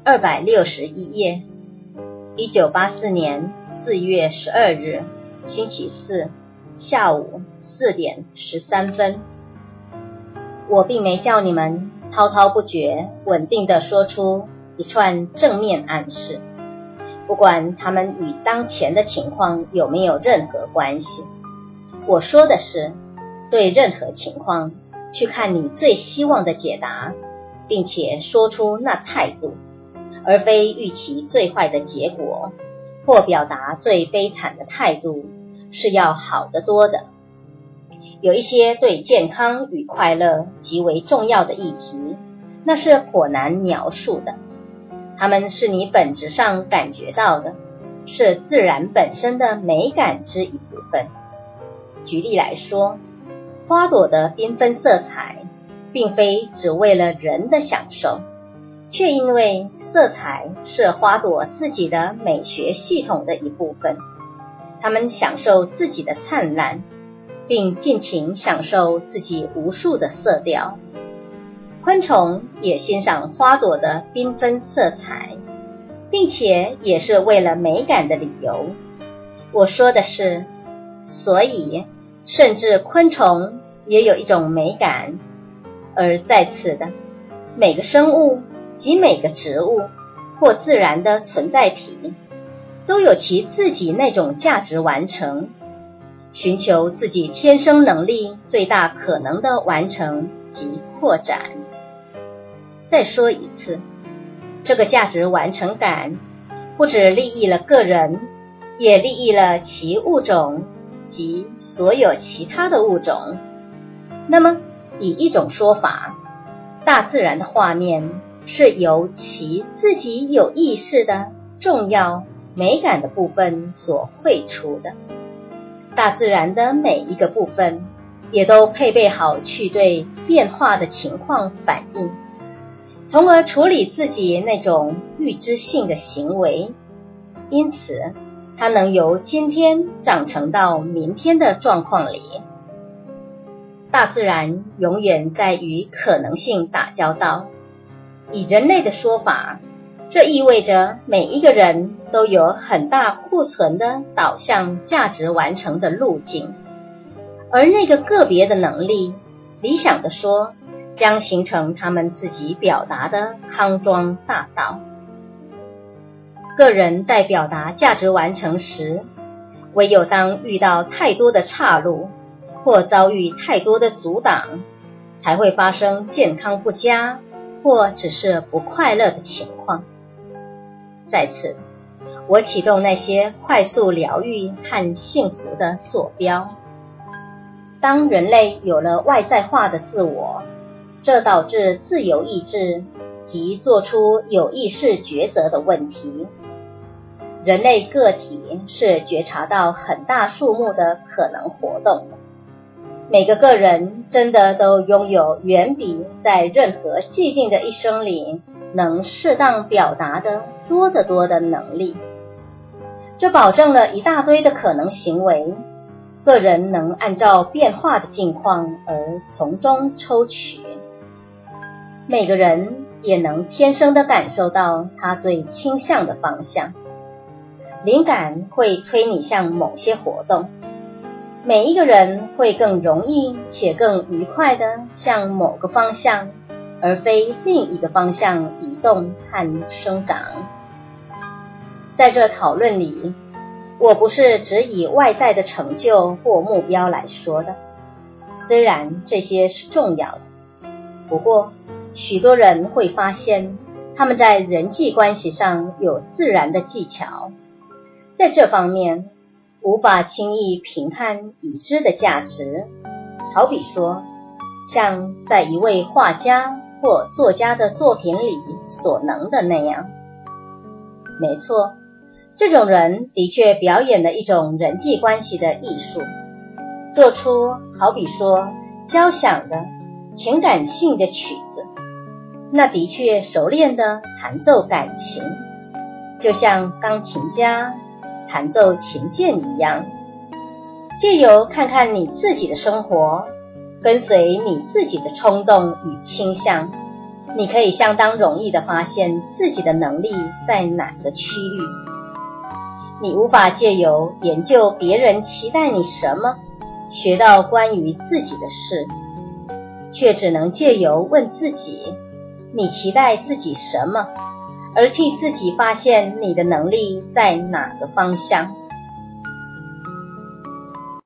261页，1984年4月12日，星期四，下午4点13分。我并没叫你们滔滔不绝、稳定地说出一串正面暗示，不管它们与当前的情况有没有任何关系。我说的是，对任何情况去看你最希望的解答，并且说出那态度，而非预期最坏的结果，或表达最悲惨的态度，是要好得多的。有一些对健康与快乐极为重要的议题，那是颇难描述的，它们是你本质上感觉到的，是自然本身的美感之一部分。举例来说，花朵的缤纷色彩并非只为了人的享受，却因为色彩是花朵自己的美学系统的一部分，它们享受自己的灿烂，并尽情享受自己无数的色调。昆虫也欣赏花朵的缤纷色彩，并且也是为了美感的理由。我说的是，所以甚至昆虫也有一种美感，而在此的每个生物及每个植物或自然的存在体，都有其自己那种价值完成，寻求自己天生能力最大可能的完成及扩展。再说一次，这个价值完成感不只利益了个人，也利益了其物种及所有其他的物种。那么以一种说法，大自然的画面是由其自己有意识的重要美感的部分所绘出的。大自然的每一个部分也都配备好去对变化的情况反应，从而处理自己那种预知性的行为，因此它能由今天长成到明天的状况里。大自然永远在与可能性打交道。以人类的说法，这意味着每一个人都有很大库存的导向价值完成的路径，而那个个别的能力，理想地说，将形成他们自己表达的康庄大道。个人在表达价值完成时，唯有当遇到太多的岔路，或遭遇太多的阻挡，才会发生健康不佳或只是不快乐的情况。在此，我启动那些快速疗愈和幸福的坐标。当人类有了外在化的自我，这导致自由意志及做出有意识抉择的问题。人类个体是觉察到很大数目的可能活动的，每个个人真的都拥有远比在任何既定的一生里能适当表达的多得多的能力。这保证了一大堆的可能行为，个人能按照变化的境况而从中抽取。每个人也能天生地感受到他最倾向的方向。灵感会推你向某些活动，每一个人会更容易且更愉快地向某个方向，而非另一个方向移动和生长。在这讨论里，我不是只以外在的成就或目标来说的，虽然这些是重要的，不过许多人会发现他们在人际关系上有自然的技巧，在这方面无法轻易评判已知的价值。好比说，像在一位画家或作家的作品里所能的那样。没错，这种人的确表演了一种人际关系的艺术，做出好比说交响的情感性的曲子，那的确熟练地弹奏感情，就像钢琴家弹奏琴键一样。借由看看你自己的生活，跟随你自己的冲动与倾向， 你可以相当容易地发现自己的能力在哪个区域。你无法借由研究别人期待你什么，学到关于自己的事，却只能借由问自己，你期待自己什么，而替自己发现你的能力在哪个方向。